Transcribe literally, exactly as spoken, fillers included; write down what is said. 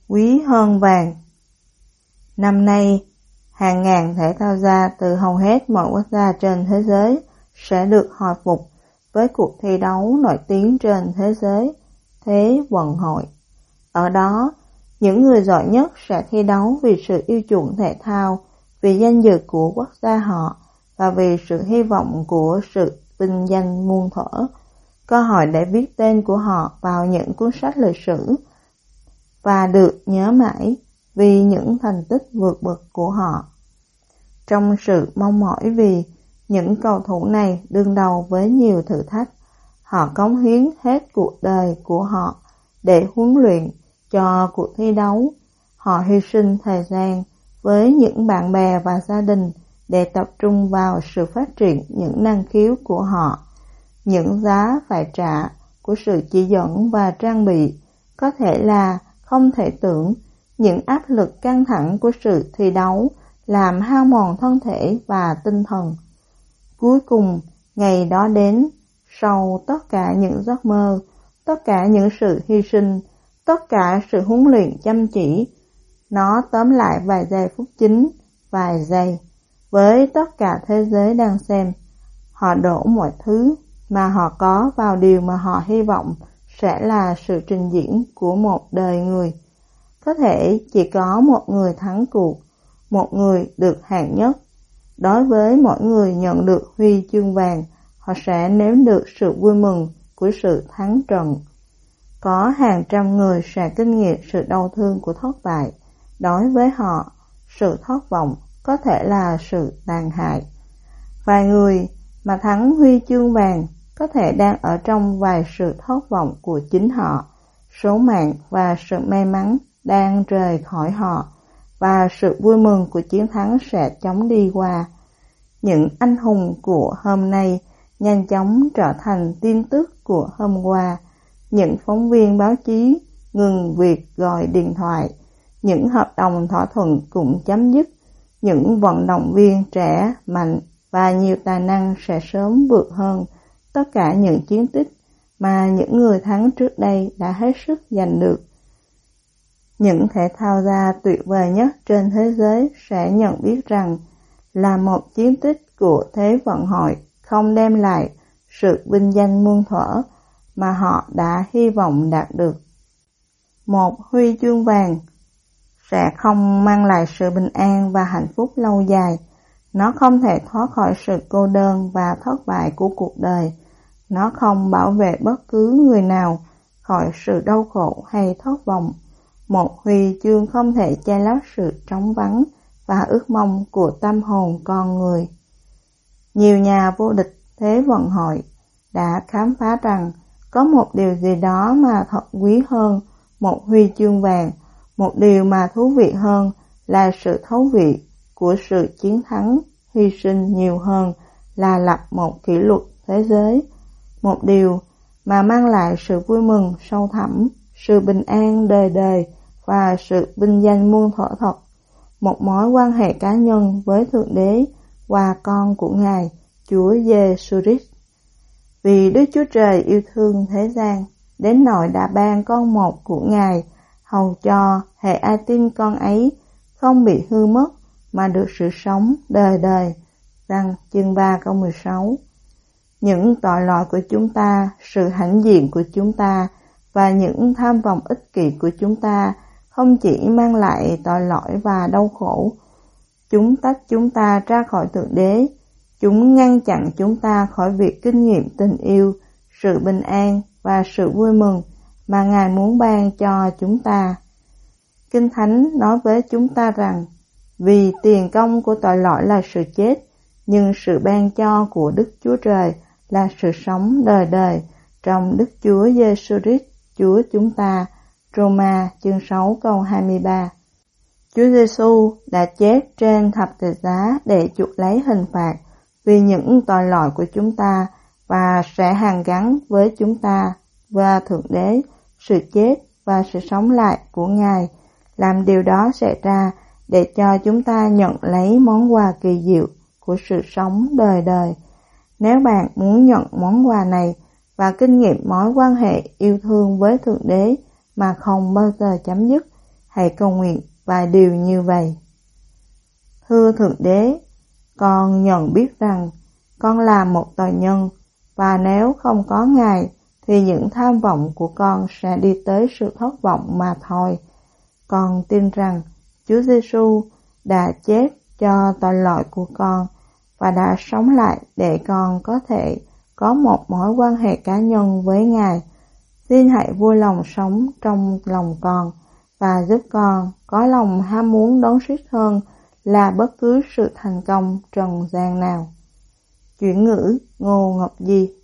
quý hơn vàng. Năm nay, hàng ngàn thể thao gia từ hầu hết mọi quốc gia trên thế giới sẽ được hồi phục với cuộc thi đấu nổi tiếng trên thế giới, Thế vận hội. Ở đó, những người giỏi nhất sẽ thi đấu vì sự yêu chuộng thể thao, vì danh dự của quốc gia họ và vì sự hy vọng của sự vinh danh muôn thuở. Cơ hội để viết tên của họ vào những cuốn sách lịch sử và được nhớ mãi vì những thành tích vượt bậc của họ. Trong sự mong mỏi vì những cầu thủ này đương đầu với nhiều thử thách, họ cống hiến hết cuộc đời của họ để huấn luyện cho cuộc thi đấu. Họ hy sinh thời gian với những bạn bè và gia đình để tập trung vào sự phát triển những năng khiếu của họ. Những giá phải trả của sự chỉ dẫn và trang bị có thể là không thể tưởng. Những áp lực căng thẳng của sự thi đấu làm hao mòn thân thể và tinh thần. Cuối cùng, ngày đó đến, sau tất cả những giấc mơ, tất cả những sự hy sinh, tất cả sự huấn luyện chăm chỉ, nó tóm lại vài giây phút chính, vài giây. Với tất cả thế giới đang xem, họ đổ mọi thứ mà họ có vào điều mà họ hy vọng sẽ là sự trình diễn của một đời người. Có thể chỉ có một người thắng cuộc, một người được hạng nhất. Đối với mỗi người nhận được huy chương vàng, họ sẽ nếm được sự vui mừng của sự thắng trận. Có hàng trăm người sẽ kinh nghiệm sự đau thương của thất bại. Đối với họ, sự thất vọng có thể là sự tàn hại. Vài người mà thắng huy chương vàng có thể đang ở trong vài sự thất vọng của chính họ. Số mạng và sự may mắn đang rời khỏi họ, và sự vui mừng của chiến thắng sẽ chóng đi qua. Những anh hùng của hôm nay nhanh chóng trở thành tin tức của hôm qua. Những phóng viên báo chí ngừng việc gọi điện thoại. Những hợp đồng thỏa thuận cũng chấm dứt. Những vận động viên trẻ, mạnh và nhiều tài năng sẽ sớm vượt hơn tất cả những chiến tích mà những người thắng trước đây đã hết sức giành được. Những thể thao gia tuyệt vời nhất trên thế giới sẽ nhận biết rằng là một chiến tích của Thế vận hội không đem lại sự vinh danh muôn thuở mà họ đã hy vọng đạt được. Một huy chương vàng sẽ không mang lại sự bình an và hạnh phúc lâu dài. Nó không thể thoát khỏi sự cô đơn và thất bại của cuộc đời. Nó không bảo vệ bất cứ người nào khỏi sự đau khổ hay thất vọng. Một huy chương không thể che lấp sự trống vắng và ước mong của tâm hồn con người. Nhiều nhà vô địch Thế vận hội đã khám phá rằng có một điều gì đó mà thật quý hơn một huy chương vàng, một điều mà thú vị hơn là sự thú vị của sự chiến thắng, hy sinh nhiều hơn là lập một kỷ lục thế giới, một điều mà mang lại sự vui mừng sâu thẳm, sự bình an đời đời và sự vinh danh muôn thuở thật, một mối quan hệ cá nhân với Thượng Đế và con của Ngài, Chúa Giêsu Christ. Vì Đức Chúa Trời yêu thương thế gian, đến nỗi đã ban con một của Ngài, hầu cho hễ ai tin con ấy không bị hư mất mà được sự sống đời đời. Răng chương ba câu mười sáu. Những tội lỗi của chúng ta, sự hãnh diện của chúng ta và những tham vọng ích kỷ của chúng ta không chỉ mang lại tội lỗi và đau khổ. Chúng tách chúng ta ra khỏi Thượng Đế. Chúng ngăn chặn chúng ta khỏi việc kinh nghiệm tình yêu, sự bình an và sự vui mừng mà Ngài muốn ban cho chúng ta. Kinh Thánh nói với chúng ta rằng, vì tiền công của tội lỗi là sự chết, nhưng sự ban cho của Đức Chúa Trời là sự sống đời đời trong Đức Chúa Giêsu Christ Chúa chúng ta. Roma chương sáu câu hai mươi ba. Chúa Giêsu đã chết trên thập tự giá để chuộc lấy hình phạt vì những tội lỗi của chúng ta và sẽ hàn gắn với chúng ta và Thượng Đế sự chết và sự sống lại của Ngài. Làm điều đó xảy ra để cho chúng ta nhận lấy món quà kỳ diệu của sự sống đời đời. Nếu bạn muốn nhận món quà này và kinh nghiệm mối quan hệ yêu thương với Thượng Đế mà không bao giờ chấm dứt, hãy cầu nguyện vài điều như vậy. Thưa Thượng Đế, con nhận biết rằng con là một tội nhân, và nếu không có Ngài thì những tham vọng của con sẽ đi tới sự thất vọng mà thôi. Con tin rằng Chúa Giêsu đã chết cho tội lỗi của con và đã sống lại để con có thể có một mối quan hệ cá nhân với Ngài. Xin hãy vui lòng sống trong lòng con và giúp con có lòng ham muốn đón suýt hơn là bất cứ sự thành công trần gian nào. Chuyển ngữ Ngô Ngọc Di.